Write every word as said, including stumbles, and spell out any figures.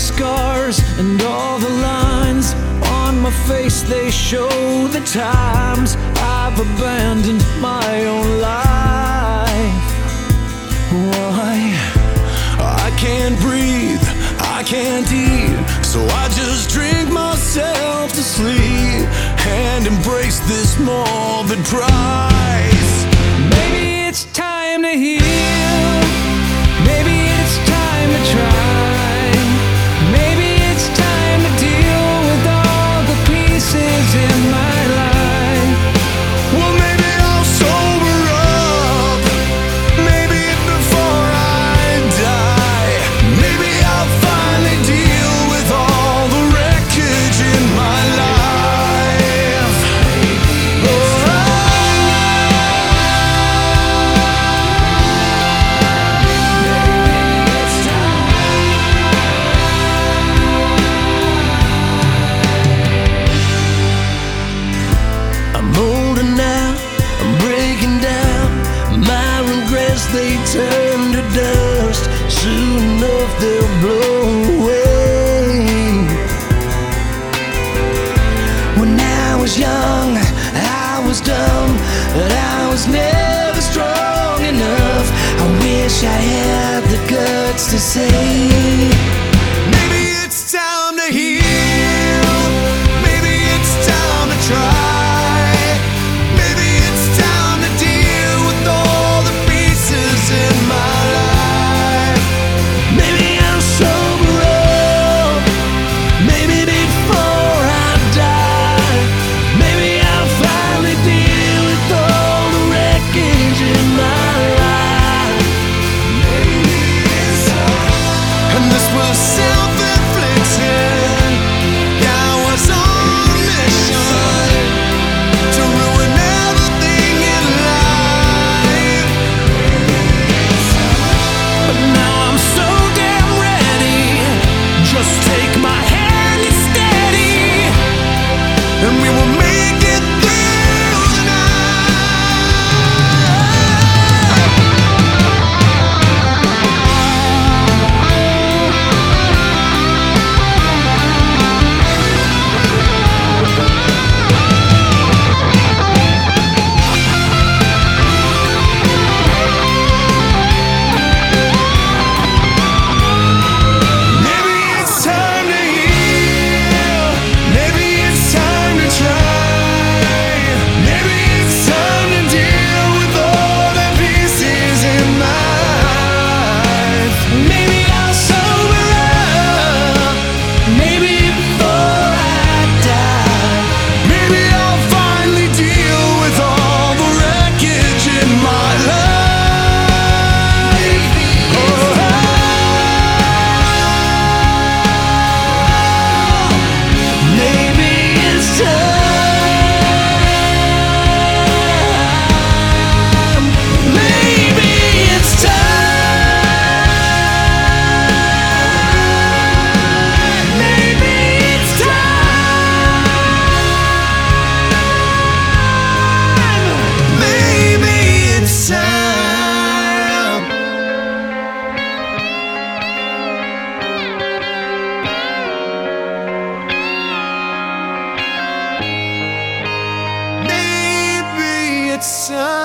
scars and all the lines on my face, they show the times I've abandoned my own life. Why? I can't breathe, I can't eat, so I just drink myself to sleep and embrace this morbid price. Maybe it's time to heal, maybe it's time to try, maybe it's time to deal with all the pieces in my life. Well, maybe I'll sober up, maybe before I die. Maybe I'll finally deal with all the wreckage in my life. Oh, I'm older now, I'm breaking down. My regrets, they turn to dust. Soon enough they'll blow away. When I was young, I was dumb, but I was never strong enough. I wish I had the guts to say, maybe it's time to heal, maybe it's time to try. It's